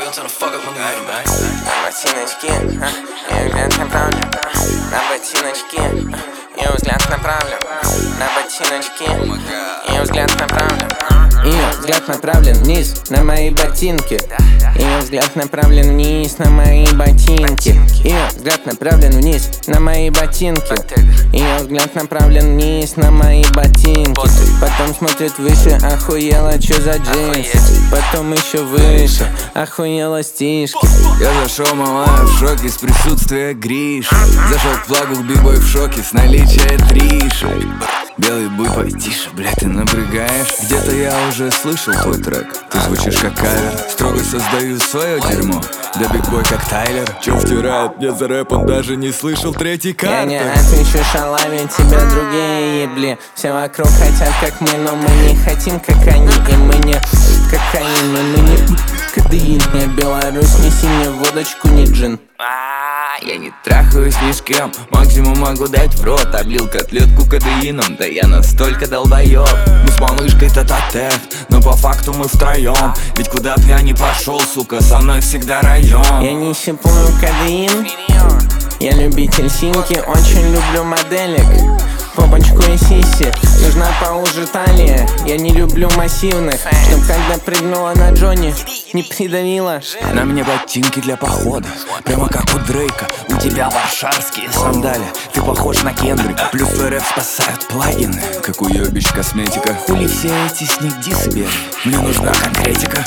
ботиночки, ее взгляд направлен на ботиночки, ее взгляд направлен на ботиночки, ее взгляд направлен. Ее взгляд направлен вниз на мои ботинки. Ее взгляд направлен вниз на мои ботинки. Ее взгляд направлен вниз на мои ботинки. Ее взгляд направлен вниз на мои ботинки. Потом смотрит выше, охуела, чё за джинсы. Потом еще выше, охуела стишки. Я зашел, малая, в шоке с присутствия Гриши. Зашел к флагу, бигбой в шоке с наличия Триши. Белый буй, потише, блядь, ты напрягаешь. Где-то я уже слышал твой трек. Ты звучишь как кавер. Строго создаю свое дерьмо. Да бигбой как Тайлер. Чё втирает мне за рэп, он даже не слышал третий картер. Я не отвечу шалаве, тебя другие ебли. Все вокруг хотят как мы, но мы не хотим как они. И мы не кокаин, и мы не кадеин. Не Беларусь, неси мне водочку, не джин. Я не трахаюсь ни с кем, максимум могу дать в рот. Облил котлетку кадеином, да я настолько долбоёб. Мы с малышкой тет-а-тет, но по факту мы втроем. Ведь куда б я ни пошел, сука, со мной всегда район. Я не щипую кадеин, я любитель синьки, очень люблю моделек. Попочку и сиси, нужна поуже талия. Я не люблю массивных, чтоб когда прыгнула на Джонни, не придавила. На мне ботинки для похода, прямо как у Дрейка. У тебя варшавские сандали, ты похож на Кендрика. Плюс твой рэп спасают плагины, как уебищ косметика. Хули все эти снегди себе, мне нужна конкретика.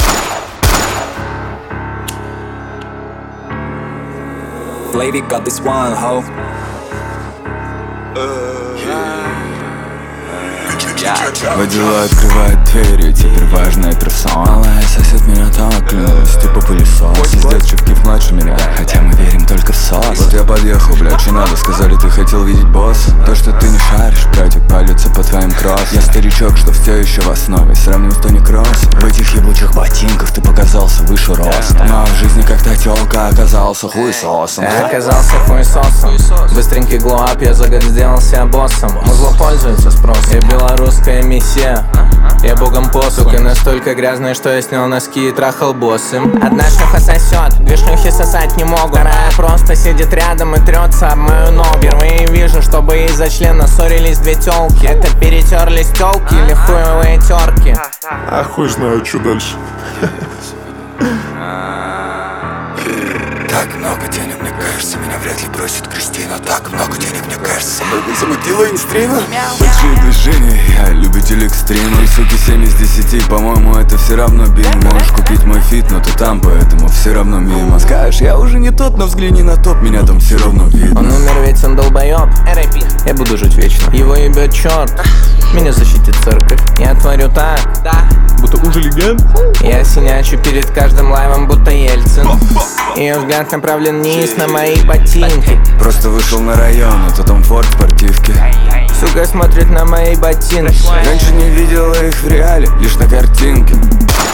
Lady got this one, ho. Водила открывает двери, теперь важная персона. Малая сосед меня так, клянусь, типа пылесос. Пиздец, чувки младше меня, хотя мы верим только в сос. Вот я подъехал, блядь, че надо, сказали, ты хотел видеть босса. То, что ты не шаришь, братик, палится по твоим кросс. Я старичок, что все еще в основе, сравним с Тони Кросс. В этих ебучих ботинках ты показался выше роста. Но в жизни как-то тёлка оказался хуесосом. Я оказался хуесосом, быстренький глоап, я за год сделался боссом. Музло пользуется спросом, я белорусская миссия. Я богом посук и настолько грязный, что я снял носки и трахал боссом. Одна шлюха сосет, две шлюхи сосать не могут. Вторая просто сидит рядом и трется об мою ногу. Впервые вижу, чтобы из-за члена ссорились две тёлки. Это перетерлись тёлки или хуевые терки? А хуй знаю, что дальше. Так много денег, мне кажется, меня вряд ли бросит Кристина. Так много денег, мне кажется, замутила инстрина. Большие движения, я любитель экстрима. И суки 7 из 10, по-моему, это все равно бим. Можешь купить мой фит, но ты там, поэтому все равно мимо. Скажешь, я уже не тот, но взгляни на топ, меня там все равно видно. Он умер, ведь он долбоёб. Я буду жить вечно. Его ебет черт, меня защитит церковь. Я творю так, Будто уже легенд. я синячу перед каждым лайвом, будто Ельцин. Ее взгляд направлен вниз на мои ботинки. Просто вышел на район, это Том Форд в спортивке. Сука смотрит на мои ботинки. Раньше не видела их в реале, лишь на картинке.